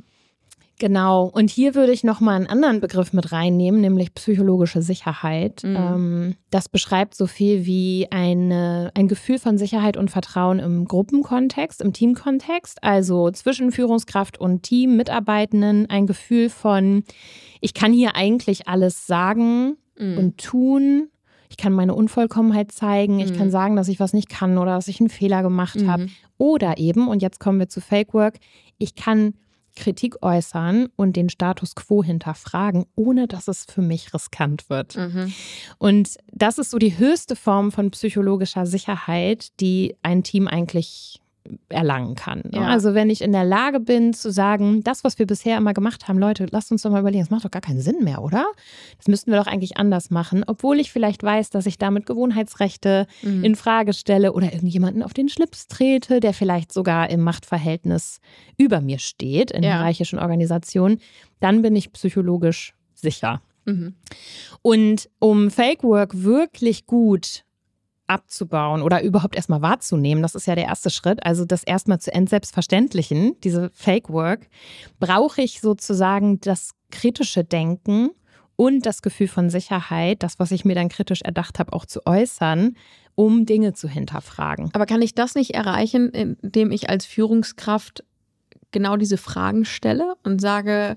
Genau. Und hier würde ich nochmal einen anderen Begriff mit reinnehmen, nämlich psychologische Sicherheit. Mhm. Ähm, das beschreibt so viel wie eine, ein Gefühl von Sicherheit und Vertrauen im Gruppenkontext, im Teamkontext, also zwischen Führungskraft und Team, Mitarbeitenden, ein Gefühl von, ich kann hier eigentlich alles sagen mhm. und tun. Ich kann meine Unvollkommenheit zeigen, ich mhm. kann sagen, dass ich was nicht kann oder dass ich einen Fehler gemacht mhm. habe. Oder eben, und jetzt kommen wir zu Fake Work, ich kann Kritik äußern und den Status quo hinterfragen, ohne dass es für mich riskant wird. Mhm. Und das ist so die höchste Form von psychologischer Sicherheit, die ein Team eigentlich erlangen kann. Ne? Ja. Also wenn ich in der Lage bin zu sagen, das, was wir bisher immer gemacht haben, Leute, lasst uns doch mal überlegen, das macht doch gar keinen Sinn mehr, oder? Das müssten wir doch eigentlich anders machen, obwohl ich vielleicht weiß, dass ich damit Gewohnheitsrechte Mhm. in Frage stelle oder irgendjemanden auf den Schlips trete, der vielleicht sogar im Machtverhältnis über mir steht in Ja. hierarchischen Organisationen, dann bin ich psychologisch sicher. Mhm. Und um Fake Work wirklich gut abzubauen oder überhaupt erstmal wahrzunehmen, das ist ja der erste Schritt, also das erstmal zu entselbstverständlichen, diese Fake Work, brauche ich sozusagen das kritische Denken und das Gefühl von Sicherheit, das, was ich mir dann kritisch erdacht habe, auch zu äußern, um Dinge zu hinterfragen. Aber kann ich das nicht erreichen, indem ich als Führungskraft genau diese Fragen stelle und sage,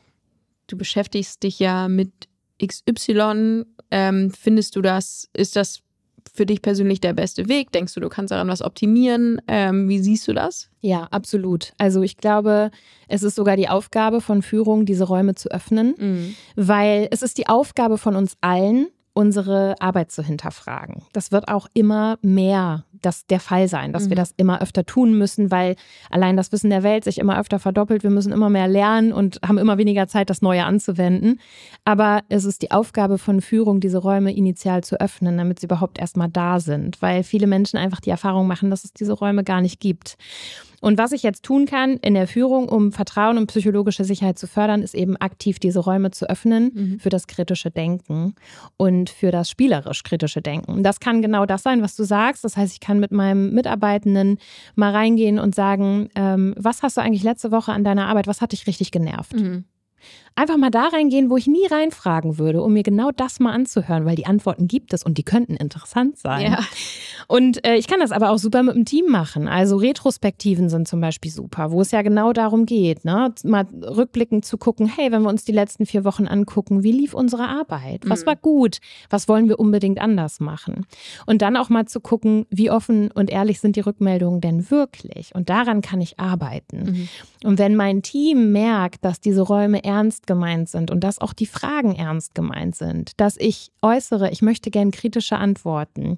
du beschäftigst dich ja mit X Y, ähm, findest du das, ist das für dich persönlich der beste Weg? Denkst du, du kannst daran was optimieren? Ähm, wie siehst du das? Ja, absolut. Also ich glaube, es ist sogar die Aufgabe von Führung, diese Räume zu öffnen, Mhm. weil es ist die Aufgabe von uns allen, unsere Arbeit zu hinterfragen. Das wird auch immer mehr das der Fall sein, dass Mhm. wir das immer öfter tun müssen, weil allein das Wissen der Welt sich immer öfter verdoppelt. Wir müssen immer mehr lernen und haben immer weniger Zeit, das Neue anzuwenden. Aber es ist die Aufgabe von Führung, diese Räume initial zu öffnen, damit sie überhaupt erstmal da sind, weil viele Menschen einfach die Erfahrung machen, dass es diese Räume gar nicht gibt. Und was ich jetzt tun kann in der Führung, um Vertrauen und psychologische Sicherheit zu fördern, ist eben aktiv diese Räume zu öffnen Mhm. für das kritische Denken und für das spielerisch kritische Denken. Und das kann genau das sein, was du sagst. Das heißt, ich kann mit meinem Mitarbeitenden mal reingehen und sagen, ähm, was hast du eigentlich letzte Woche an deiner Arbeit, was hat dich richtig genervt? Mhm. Einfach mal da reingehen, wo ich nie reinfragen würde, um mir genau das mal anzuhören, weil die Antworten gibt es und die könnten interessant sein. Ja. Und äh, ich kann das aber auch super mit dem Team machen. Also Retrospektiven sind zum Beispiel super, wo es ja genau darum geht, ne? Mal rückblickend zu gucken, hey, wenn wir uns die letzten vier Wochen angucken, wie lief unsere Arbeit? Was Mhm. war gut? Was wollen wir unbedingt anders machen? Und dann auch mal zu gucken, wie offen und ehrlich sind die Rückmeldungen denn wirklich? Und daran kann ich arbeiten. Mhm. Und wenn mein Team merkt, dass diese Räume ernst gemeint sind und dass auch die Fragen ernst gemeint sind, dass ich äußere, ich möchte gern kritische Antworten,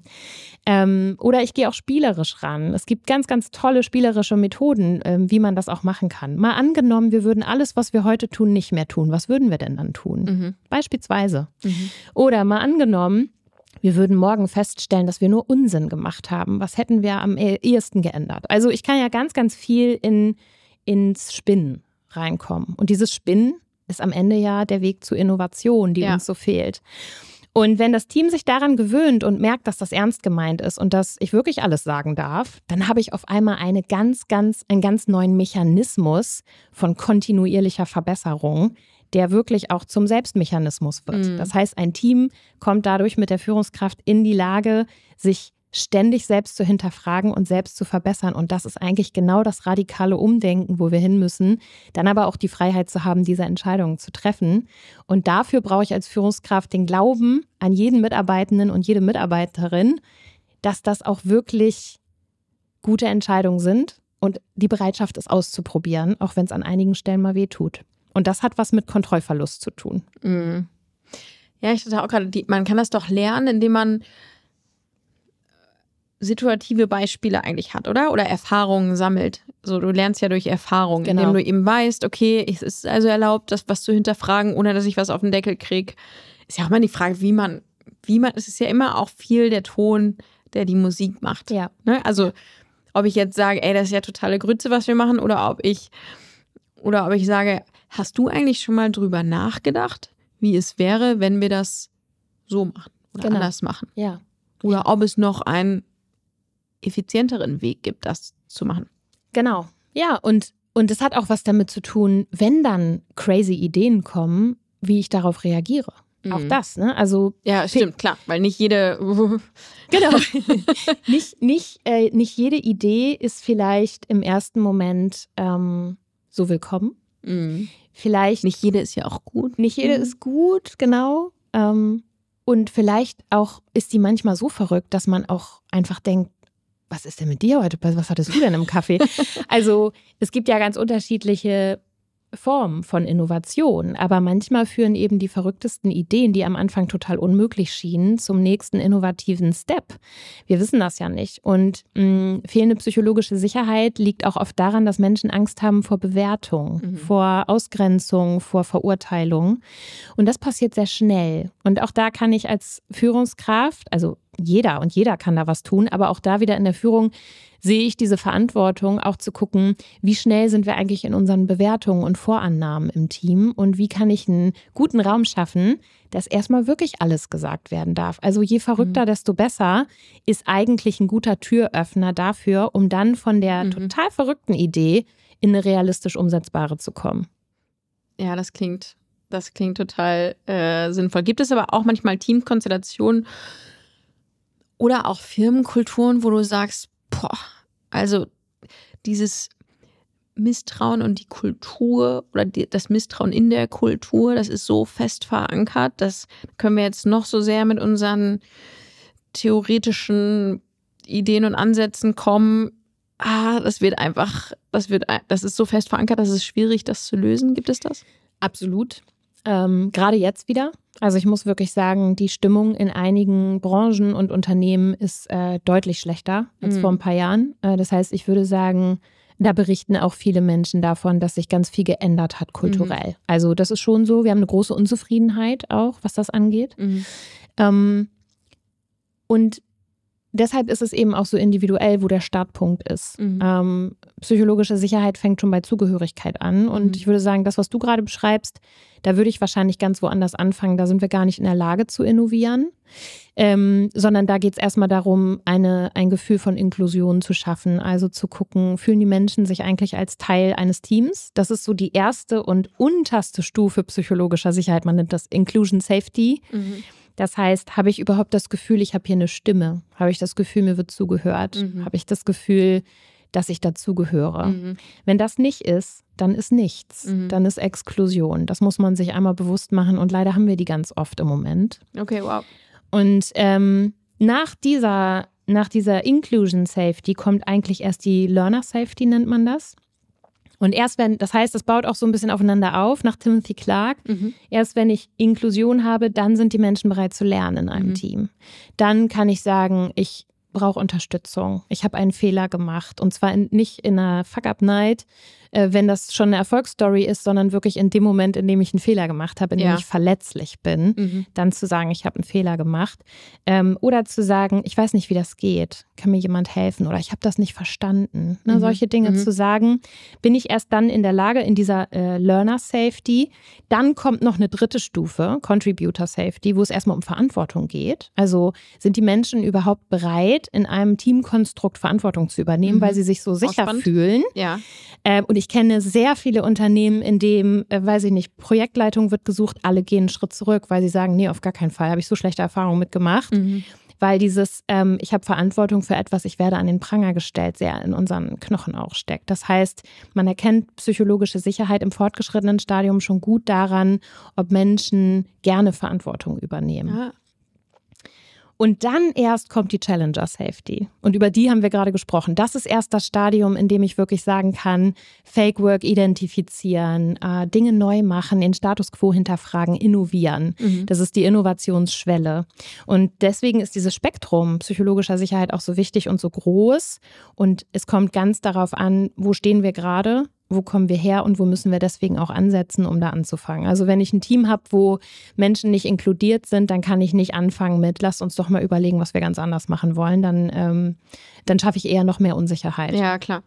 ähm, oder ich gehe auch spielerisch ran. Es gibt ganz, ganz tolle spielerische Methoden, ähm, wie man das auch machen kann. Mal angenommen, wir würden alles, was wir heute tun, nicht mehr tun. Was würden wir denn dann tun? Mhm. Beispielsweise. Mhm. Oder mal angenommen, wir würden morgen feststellen, dass wir nur Unsinn gemacht haben. Was hätten wir am ehesten geändert? Also ich kann ja ganz, ganz viel in, ins Spinnen reinkommen. Und dieses Spinnen ist am Ende ja der Weg zur Innovation, die Ja. uns so fehlt. Und wenn das Team sich daran gewöhnt und merkt, dass das ernst gemeint ist und dass ich wirklich alles sagen darf, dann habe ich auf einmal eine ganz, ganz, einen ganz neuen Mechanismus von kontinuierlicher Verbesserung, der wirklich auch zum Selbstmechanismus wird. Mhm. Das heißt, ein Team kommt dadurch mit der Führungskraft in die Lage, sich ständig selbst zu hinterfragen und selbst zu verbessern. Und das ist eigentlich genau das radikale Umdenken, wo wir hin müssen. Dann aber auch die Freiheit zu haben, diese Entscheidungen zu treffen. Und dafür brauche ich als Führungskraft den Glauben an jeden Mitarbeitenden und jede Mitarbeiterin, dass das auch wirklich gute Entscheidungen sind und die Bereitschaft, es auszuprobieren, auch wenn es an einigen Stellen mal wehtut. Und das hat was mit Kontrollverlust zu tun. Mhm. Ja, ich dachte auch gerade, die- man kann das doch lernen, indem man situative Beispiele eigentlich hat, oder? Oder Erfahrungen sammelt. So, du lernst ja durch Erfahrung, Genau. indem du eben weißt, okay, es ist also erlaubt, das was zu hinterfragen, ohne dass ich was auf den Deckel kriege. Ist ja auch mal die Frage, wie man, wie man, es ist ja immer auch viel der Ton, der die Musik macht. Ja. Ne? Also, ob ich jetzt sage, ey, das ist ja totale Grütze, was wir machen, oder ob ich, oder ob ich sage, hast du eigentlich schon mal drüber nachgedacht, wie es wäre, wenn wir das so machen oder Genau. anders machen? Ja. Oder ob es noch einen effizienteren Weg gibt, das zu machen. Genau. Ja, und, und es hat auch was damit zu tun, wenn dann crazy Ideen kommen, wie ich darauf reagiere. Auch Mhm. das, ne? Also Ja, stimmt, klar, weil nicht jede. genau. nicht, nicht, äh, nicht jede Idee ist vielleicht im ersten Moment ähm, so willkommen. Mhm. Vielleicht Nicht jede ist ja auch gut. Nicht jede Mhm. ist gut, genau. Ähm, und vielleicht auch ist die manchmal so verrückt, dass man auch einfach denkt, was ist denn mit dir heute? Was hattest du denn im Kaffee? Also es gibt ja ganz unterschiedliche Form von Innovation, aber manchmal führen eben die verrücktesten Ideen, die am Anfang total unmöglich schienen, zum nächsten innovativen Step. Wir wissen das ja nicht. Und mh, fehlende psychologische Sicherheit liegt auch oft daran, dass Menschen Angst haben vor Bewertung, mhm. vor Ausgrenzung, vor Verurteilung. Und das passiert sehr schnell. Und auch da kann ich als Führungskraft, also jeder und jeder kann da was tun, aber auch da wieder in der Führung sehe ich diese Verantwortung, auch zu gucken, wie schnell sind wir eigentlich in unseren Bewertungen und Vorannahmen im Team und wie kann ich einen guten Raum schaffen, dass erstmal wirklich alles gesagt werden darf. Also je verrückter, mhm. desto besser ist eigentlich ein guter Türöffner dafür, um dann von der mhm. total verrückten Idee in eine realistisch umsetzbare zu kommen. Ja, das klingt, das klingt total äh, sinnvoll. Gibt es aber auch manchmal Teamkonstellationen oder auch Firmenkulturen, wo du sagst, boah, also dieses Misstrauen und die Kultur oder die, das Misstrauen in der Kultur, das ist so fest verankert, das können wir jetzt noch so sehr mit unseren theoretischen Ideen und Ansätzen kommen. Ah, das wird einfach, das wird, das ist so fest verankert, dass es schwierig, das zu lösen. Gibt es das? Absolut. Ähm, gerade jetzt wieder. Also ich muss wirklich sagen, die Stimmung in einigen Branchen und Unternehmen ist äh, deutlich schlechter als mhm. vor ein paar Jahren. Äh, das heißt, ich würde sagen, da berichten auch viele Menschen davon, dass sich ganz viel geändert hat kulturell. Mhm. Also das ist schon so. Wir haben eine große Unzufriedenheit auch, was das angeht. Mhm. Ähm, und deshalb ist es eben auch so individuell, wo der Startpunkt ist. Mhm. Ähm, psychologische Sicherheit fängt schon bei Zugehörigkeit an. Und mhm. ich würde sagen, das, was du gerade beschreibst, da würde ich wahrscheinlich ganz woanders anfangen. Da sind wir gar nicht in der Lage zu innovieren, ähm, sondern da geht es erstmal darum, eine, ein Gefühl von Inklusion zu schaffen. Also zu gucken, fühlen die Menschen sich eigentlich als Teil eines Teams? Das ist so die erste und unterste Stufe psychologischer Sicherheit. Man nennt das Inclusion Safety. Mhm. Das heißt, habe ich überhaupt das Gefühl, ich habe hier eine Stimme? Habe ich das Gefühl, mir wird zugehört? Mhm. Habe ich das Gefühl, dass ich dazugehöre? Mhm. Wenn das nicht ist, dann ist nichts. Mhm. Dann ist Exklusion. Das muss man sich einmal bewusst machen und leider haben wir die ganz oft im Moment. Okay, wow. Und ähm, nach dieser, nach dieser Inclusion Safety kommt eigentlich erst die Learner Safety, nennt man das. Und erst wenn, das heißt, das baut auch so ein bisschen aufeinander auf, nach Timothy Clark. Mhm. Erst wenn ich Inklusion habe, dann sind die Menschen bereit zu lernen in einem mhm. Team. Dann kann ich sagen, ich brauche Unterstützung. Ich habe einen Fehler gemacht. Und zwar in, nicht in einer Fuck-Up-Night, äh, wenn das schon eine Erfolgsstory ist, sondern wirklich in dem Moment, in dem ich einen Fehler gemacht habe, in dem ja. ich verletzlich bin, mhm. dann zu sagen, ich habe einen Fehler gemacht. Ähm, oder zu sagen, ich weiß nicht, wie das geht. Kann mir jemand helfen? Oder ich habe das nicht verstanden. Ne, mhm. Solche Dinge mhm. zu sagen, bin ich erst dann in der Lage, in dieser äh, Learner Safety. Dann kommt noch eine dritte Stufe, Contributor Safety, wo es erstmal um Verantwortung geht. Also sind die Menschen überhaupt bereit, in einem Teamkonstrukt Verantwortung zu übernehmen, mhm. weil sie sich so sicher Ausspannend. fühlen. Ja. Ähm, und ich kenne sehr viele Unternehmen, in dem, äh, weiß ich nicht, Projektleitung wird gesucht, alle gehen einen Schritt zurück, weil sie sagen, nee, auf gar keinen Fall, habe ich so schlechte Erfahrungen mitgemacht. Mhm. Weil dieses, ähm, ich habe Verantwortung für etwas, ich werde an den Pranger gestellt, sehr in unseren Knochen auch steckt. Das heißt, man erkennt psychologische Sicherheit im fortgeschrittenen Stadium schon gut daran, ob Menschen gerne Verantwortung übernehmen. Ah. Und dann erst kommt die Challenger Safety. Und über die haben wir gerade gesprochen. Das ist erst das Stadium, in dem ich wirklich sagen kann, Fake Work identifizieren, äh, Dinge neu machen, den Status Quo hinterfragen, innovieren. Mhm. Das ist die Innovationsschwelle. Und deswegen ist dieses Spektrum psychologischer Sicherheit auch so wichtig und so groß. Und es kommt ganz darauf an, wo stehen wir gerade? Wo kommen wir her und wo müssen wir deswegen auch ansetzen, um da anzufangen. Also wenn ich ein Team habe, wo Menschen nicht inkludiert sind, dann kann ich nicht anfangen mit, lasst uns doch mal überlegen, was wir ganz anders machen wollen. Dann, ähm, dann schaffe ich eher noch mehr Unsicherheit. Ja, klar.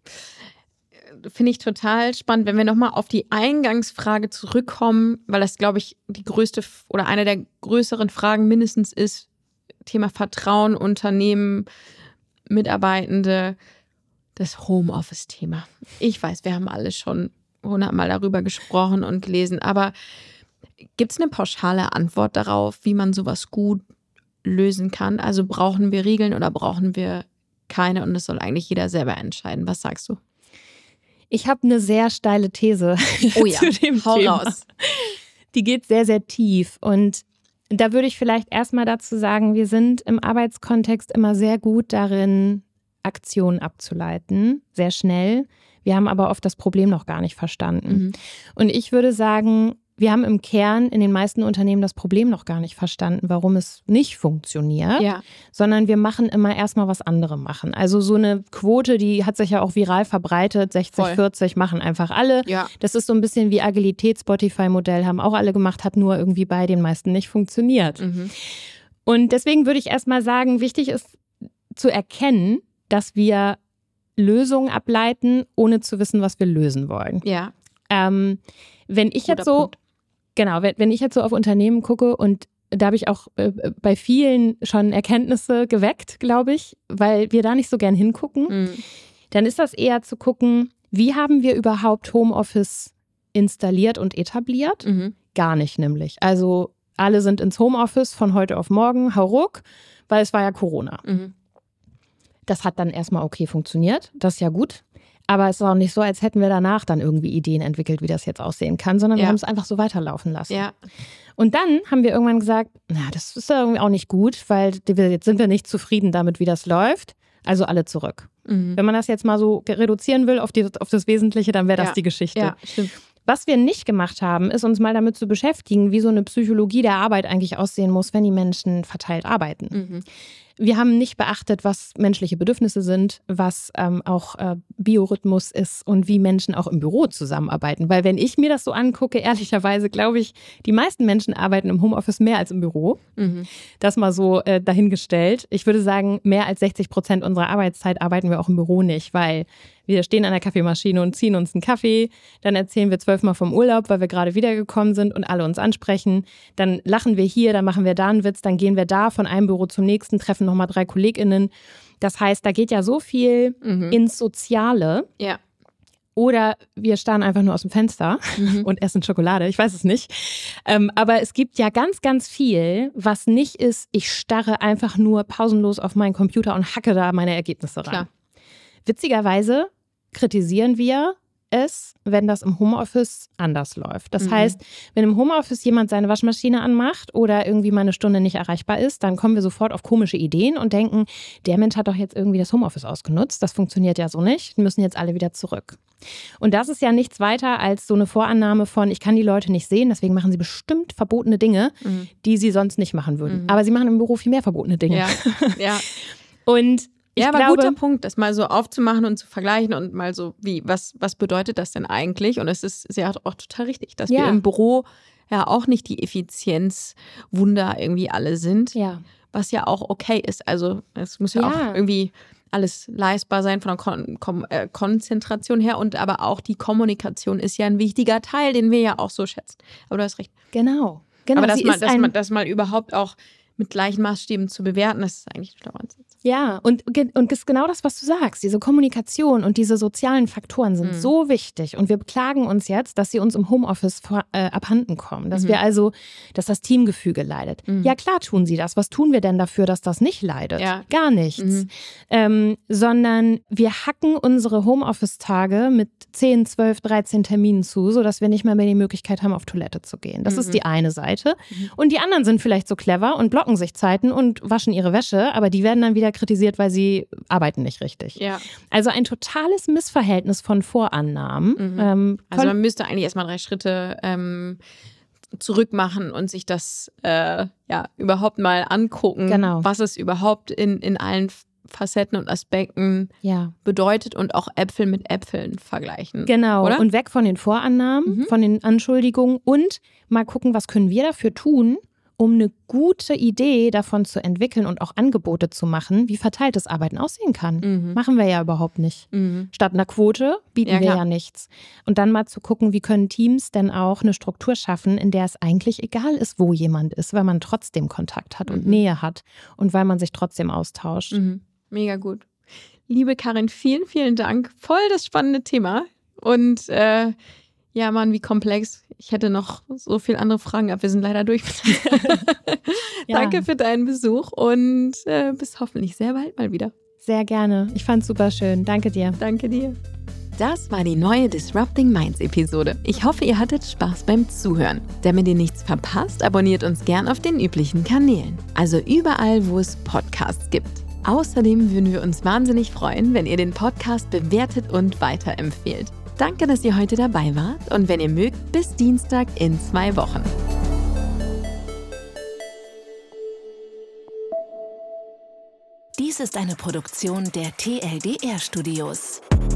Finde ich total spannend, wenn wir nochmal auf die Eingangsfrage zurückkommen, weil das, glaube ich, die größte oder eine der größeren Fragen mindestens ist, Thema Vertrauen, Unternehmen, Mitarbeitende, das Homeoffice-Thema. Ich weiß, wir haben alle schon hundertmal darüber gesprochen und gelesen, aber gibt es eine pauschale Antwort darauf, wie man sowas gut lösen kann? Also brauchen wir Regeln oder brauchen wir keine und das soll eigentlich jeder selber entscheiden? Was sagst du? Ich habe eine sehr steile These oh ja, zu dem hau Thema. Raus. Die geht sehr, sehr tief und da würde ich vielleicht erstmal dazu sagen, wir sind im Arbeitskontext immer sehr gut darin, Aktionen abzuleiten, sehr schnell, Wir haben aber oft das Problem noch gar nicht verstanden. Mhm. Und ich würde sagen, wir haben im Kern in den meisten Unternehmen das Problem noch gar nicht verstanden, warum es nicht funktioniert, Ja. sondern wir machen immer erstmal, was andere machen. Also so eine Quote, die hat sich ja auch viral verbreitet, sechzig, Voll. vierzig machen einfach alle. Ja. Das ist so ein bisschen wie Agilität-Spotify-Modell, haben auch alle gemacht, hat nur irgendwie bei den meisten nicht funktioniert. Mhm. Und deswegen würde ich erstmal sagen, wichtig ist zu erkennen, dass wir Lösungen ableiten, ohne zu wissen, was wir lösen wollen. Ja. Ähm, wenn ich Guter jetzt so, Punkt. genau, wenn, wenn ich jetzt so auf Unternehmen gucke und da habe ich auch äh, bei vielen schon Erkenntnisse geweckt, glaube ich, weil wir da nicht so gern hingucken, Mhm. dann ist das eher zu gucken, wie haben wir überhaupt Homeoffice installiert und etabliert? Mhm. Gar nicht nämlich. Also alle sind ins Homeoffice von heute auf morgen, hauruck, weil es war ja Corona. Mhm. Das hat dann erstmal okay funktioniert, das ist ja gut. Aber es ist auch nicht so, als hätten wir danach dann irgendwie Ideen entwickelt, wie das jetzt aussehen kann, sondern Ja. wir haben es einfach so weiterlaufen lassen. Ja. Und dann haben wir irgendwann gesagt, na, das ist ja irgendwie auch nicht gut, weil wir, jetzt sind wir nicht zufrieden damit, wie das läuft. Also alle zurück. Mhm. Wenn man das jetzt mal so reduzieren will auf, die, auf das Wesentliche, dann wäre das Ja. die Geschichte. Ja, stimmt. Was wir nicht gemacht haben, ist uns mal damit zu beschäftigen, wie so eine Psychologie der Arbeit eigentlich aussehen muss, wenn die Menschen verteilt arbeiten. Mhm. Wir haben nicht beachtet, was menschliche Bedürfnisse sind, was ähm, auch äh, Biorhythmus ist und wie Menschen auch im Büro zusammenarbeiten. Weil wenn ich mir das so angucke, ehrlicherweise glaube ich, die meisten Menschen arbeiten im Homeoffice mehr als im Büro. Mhm. Das mal so äh, dahingestellt. Ich würde sagen, mehr als sechzig Prozent unserer Arbeitszeit arbeiten wir auch im Büro nicht, weil wir stehen an der Kaffeemaschine und ziehen uns einen Kaffee. Dann erzählen wir zwölfmal vom Urlaub, weil wir gerade wiedergekommen sind und alle uns ansprechen. Dann lachen wir hier, dann machen wir da einen Witz, dann gehen wir da von einem Büro zum nächsten, treffen nochmal drei KollegInnen. Das heißt, da geht ja so viel Mhm. ins Soziale. Ja. Oder wir starren einfach nur aus dem Fenster Mhm. und essen Schokolade, ich weiß es nicht. Ähm, aber es gibt ja ganz, ganz viel, was nicht ist, ich starre einfach nur pausenlos auf meinen Computer und hacke da meine Ergebnisse rein. Klar. Witzigerweise kritisieren wir es, wenn das im Homeoffice anders läuft. Das Mhm. heißt, wenn im Homeoffice jemand seine Waschmaschine anmacht oder irgendwie mal eine Stunde nicht erreichbar ist, dann kommen wir sofort auf komische Ideen und denken, der Mensch hat doch jetzt irgendwie das Homeoffice ausgenutzt. Das funktioniert ja so nicht. Die müssen jetzt alle wieder zurück. Und das ist ja nichts weiter als so eine Vorannahme von, ich kann die Leute nicht sehen, deswegen machen sie bestimmt verbotene Dinge, Mhm. die sie sonst nicht machen würden. Mhm. Aber sie machen im Büro viel mehr verbotene Dinge. Ja. Ja. Und ich Ja, aber glaube, guter Punkt, das mal so aufzumachen und zu vergleichen und mal so, wie, was, was bedeutet das denn eigentlich? Und es ist ja auch total richtig, dass Ja. wir im Büro ja auch nicht die Effizienzwunder irgendwie alle sind, ja. was ja auch okay ist. Also es muss ja, Ja. auch irgendwie alles leistbar sein von der Kon Kon äh, Konzentration her und aber auch die Kommunikation ist ja ein wichtiger Teil, den wir ja auch so schätzen. Aber du hast recht. Genau. genau. aber das sie mal, ist das, ein, mal, das mal überhaupt auch mit gleichen Maßstäben zu bewerten, das ist eigentlich ein schlauer Ansatz. Ja, und, ge- und das ist genau das, was du sagst. Diese Kommunikation und diese sozialen Faktoren sind Mhm. so wichtig. Und wir beklagen uns jetzt, dass sie uns im Homeoffice vor, äh, abhanden kommen. Dass Mhm. wir also, dass das Teamgefüge leidet. Mhm. Ja, klar tun sie das. Was tun wir denn dafür, dass das nicht leidet? Ja. Gar nichts. Mhm. Ähm, sondern wir hacken unsere Homeoffice-Tage mit zehn, zwölf, dreizehn Terminen zu, sodass wir nicht mehr, mehr die Möglichkeit haben, auf Toilette zu gehen. Das Mhm. ist die eine Seite. Mhm. Und die anderen sind vielleicht so clever und blocken sich Zeiten und waschen ihre Wäsche, aber die werden dann wieder kritisiert, weil sie arbeiten nicht richtig. Ja. Also ein totales Missverhältnis von Vorannahmen. Mhm. Ähm, Also kon- man müsste eigentlich erstmal drei Schritte ähm, zurück machen und sich das äh, ja überhaupt mal angucken, Genau. was es überhaupt in, in allen Facetten und Aspekten ja, bedeutet und auch Äpfel mit Äpfeln vergleichen. genau. Oder? Und weg von den Vorannahmen, Mhm. von den Anschuldigungen und mal gucken, was können wir dafür tun, um eine gute Idee davon zu entwickeln und auch Angebote zu machen, wie verteiltes Arbeiten aussehen kann. Mhm. Machen wir ja überhaupt nicht. Mhm. Statt einer Quote bieten Ja, wir klar. ja nichts. Und dann mal zu gucken, wie können Teams denn auch eine Struktur schaffen, in der es eigentlich egal ist, wo jemand ist, weil man trotzdem Kontakt hat und Mhm. Nähe hat und weil man sich trotzdem austauscht. Mhm. Mega gut. Liebe Karin, vielen, vielen Dank. Voll das spannende Thema. Und äh, ja, Mann, wie komplex. Ich hätte noch so viele andere Fragen, aber wir sind leider durch. Ja. Danke für deinen Besuch und äh, bis hoffentlich sehr bald mal wieder. Sehr gerne. Ich fand's super schön. Danke dir. Danke dir. Das war die neue Disrupting Minds Episode. Ich hoffe, ihr hattet Spaß beim Zuhören. Damit ihr nichts verpasst, abonniert uns gern auf den üblichen Kanälen. Also überall, wo es Podcasts gibt. Außerdem würden wir uns wahnsinnig freuen, wenn ihr den Podcast bewertet und weiterempfehlt. Danke, dass ihr heute dabei wart und wenn ihr mögt, bis Dienstag in zwei Wochen. Dies ist eine Produktion der T L D R Studios.